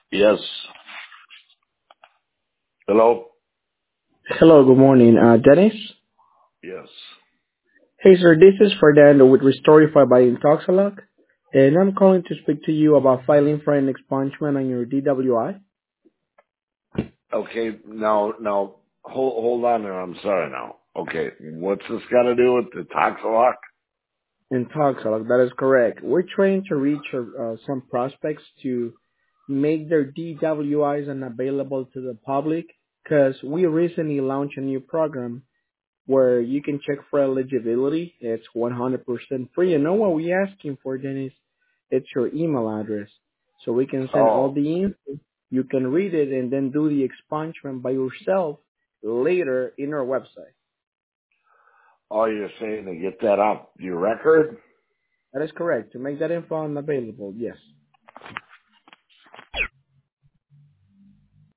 Yes. Hello? Hello, good morning. Dennis? Yes. Hey, sir, this is Fernando with Restorify by Intoxalock, and I'm calling to speak to you about filing for an expungement on your DWI. Okay, now, hold on there. I'm sorry now. Okay, what's this got to do with the Toxalock? Intoxalock, that is correct. We're trying to reach some prospects to make their DWIs unavailable to the public because we recently launched a new program where you can check for eligibility. It's 100% free. And know what we're asking for, Dennis? It's your email address. So we can send all Oh, the info. You can read it and then do the expungement by yourself later in our website. you're saying to get that off your record? That is correct. To make that info unavailable, yes.